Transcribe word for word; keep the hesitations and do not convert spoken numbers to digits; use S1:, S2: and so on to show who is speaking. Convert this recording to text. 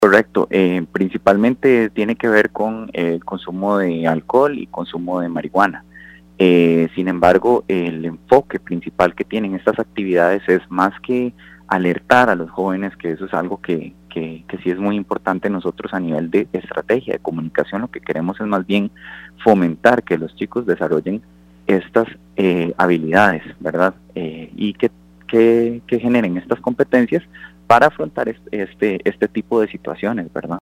S1: Correcto, eh, principalmente tiene que ver con el consumo de alcohol y consumo de marihuana. Eh, sin embargo, el enfoque principal que tienen estas actividades es más que alertar a los jóvenes, que eso es algo que, que, que sí es muy importante nosotros a nivel de estrategia de comunicación. Lo que queremos es más bien fomentar que los chicos desarrollen estas eh, habilidades, ¿verdad? Eh, y que, que, que generen estas competencias para afrontar este, este, este tipo de situaciones, ¿verdad?